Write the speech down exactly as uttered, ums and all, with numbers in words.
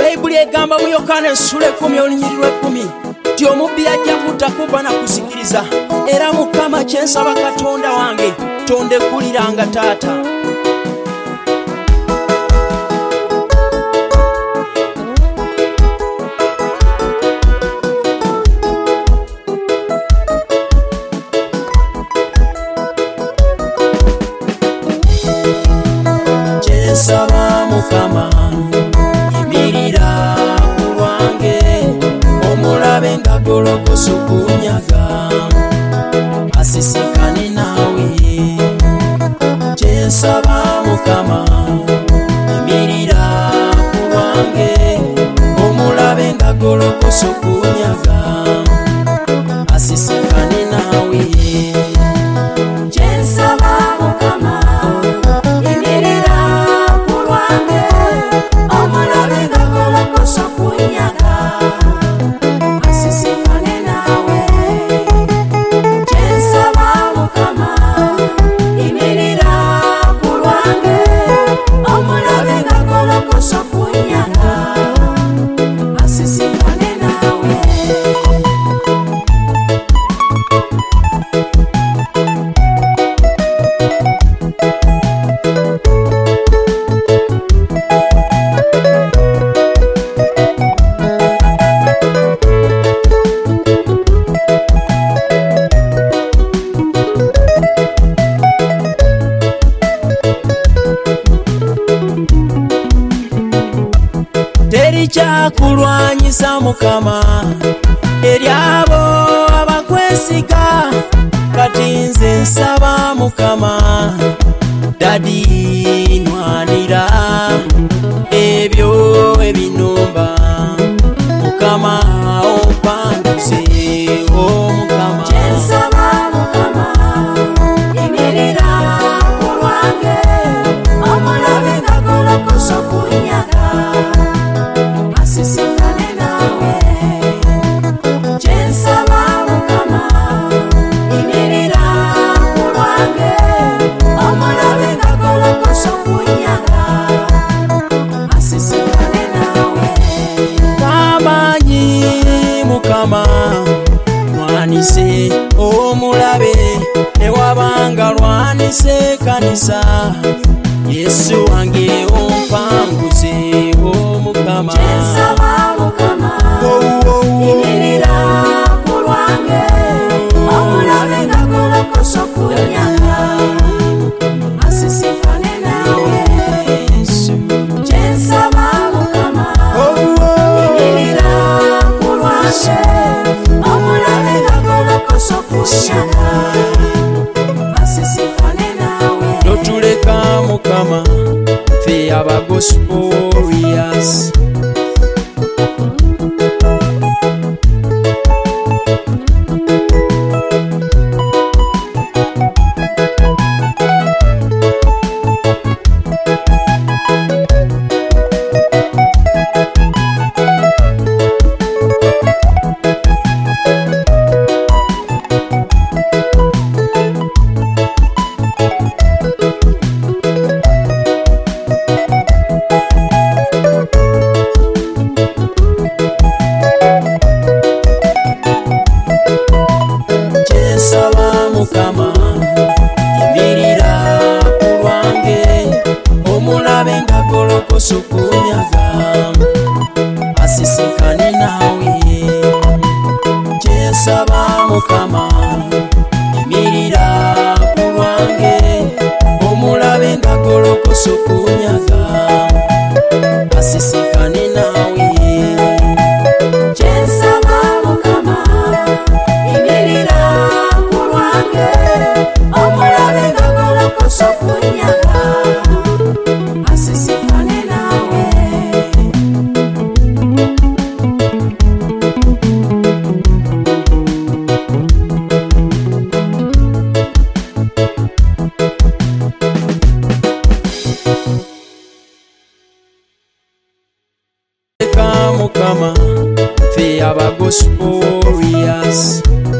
Bayibuli egamba mu Yokaana essula ekkumi olunyiri lw'ekkumi nti omubbi ajja kutta kuba na kusikiriza, era Mukama kye nsaba Katonda wange tondeguliranga taata. Kye nsaba Mukama yimirira ku lwange, omulabe nga golokosa okunyaga asisikane naawe. Kye nsaba Mukama yimirira ku lwange, omulabe nga golokosa okunyaga asisikane naawe. Kye nsaba Mukama yimirira ku lwange, omulabe nga golokosa okunyaga asisikane naawe. Kye nsaba Mukama yimirira ku lwange, omulabe nga golokosa okunyaga asisikane naawe. Teri kyakulwanyisa Mukama eri abo abakwesiga, kati nze nsaba Mukama dadi nwanira ebyo ebinumba. Mukama ompanduze o Mukama. Kye nsaba Mukama yimirira ku lwange, omulabe nga golokosa okunyaga asisikane naawe. Kye nsaba Mukama yimirira ku lwange, omulabe nga golokosa okunyaga asisikane naawe. Kamanyi Mukama lwanise omulabe, newabanga lwanise kanisa, Yesu wange ompanguze o Mukama. Kye nsaba Mukama yimirira ku lwange, omulabe nga golokosa okunyaga asisikane naawe. Kye nsaba Mukama yimirira ku lwange, omulabe nga golokosa okunyaga asisikane naawe. Totuleka Mukama ffe aba gospel warriors. Kye nsaba Mukama yimirira ku lwange, omulabe nga golokosa okunyaga asisikane naawe. Kye nsaba Mukama yimirira ku lwange, omulabe nga golokosa okunyaga asisikane naawe. Kye nsaba Mukama yimirira ku lwange, omulabe nga golokosa okunyaga asisikane naawe. Mukama ffe aba gospel warriors.